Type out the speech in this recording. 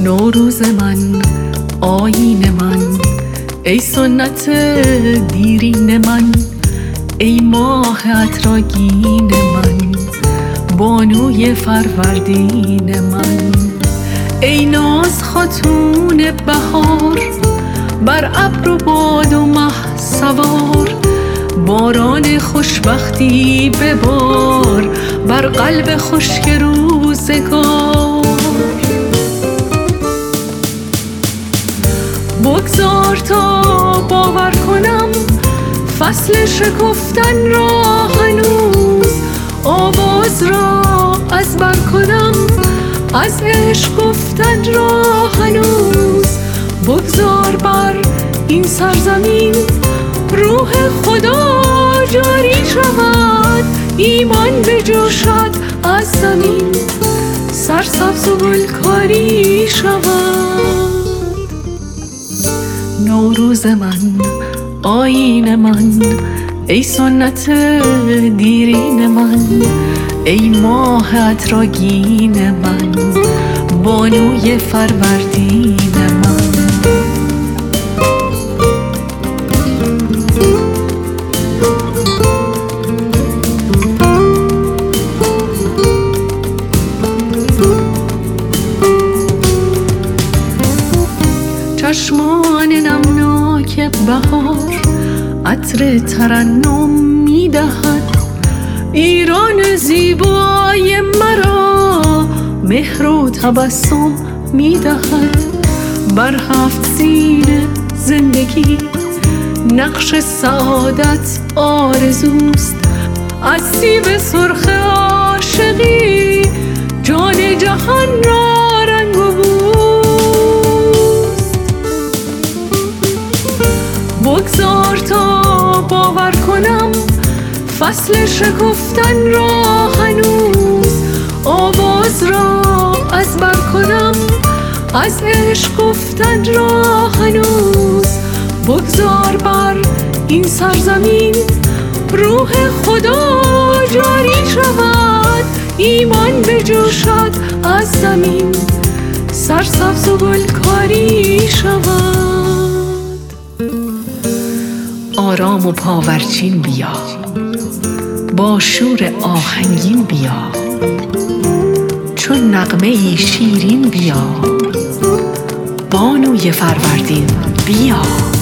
نوروز من، آیین من، ای سنت دیرین من، ای ماه عطرآگین من، بانوی فروردین من، ای ناز خاتون بهار، بر ابر و باد و مه سوار، باران خوشبختی ببار بر قلب خشک روزگار. بگذار تا باور کنم فصل شکفتن را هنوز، آواز را از بر کنم از عشق گفتن را هنوز. بگذار بر این سرزمین روح خدا جاری شود، ایمان بجوشد از زمین، سرسبز و گلکاری شود. نوروز من، آیین من، ای سنت دیرین من، ای ماه عطرآگین من، بانوی فروردین من. چشمان نمناک بهار عطر ترنم می‌دهد، ایران زیبای مرا مهر و تبسم می‌دهد. بر هفت سین زندگی نقش سعادت آرزوست، از سیب سرخ عاشقی جان جهان را رنگ و بوست. بگذار تا باور کنم فصل شکفتن را هنوز، آواز را از بر کنم از عشق گفتن را هنوز. بگذار بر این سرزمین روح خدا جاری شود، ایمان بجوشد از زمین، سرسبز و گلکاری شود. آرام و پاورچین بیا، با شور آهنگین بیا، چون نغمه شیرین بیا، بانوی فروردین بیا.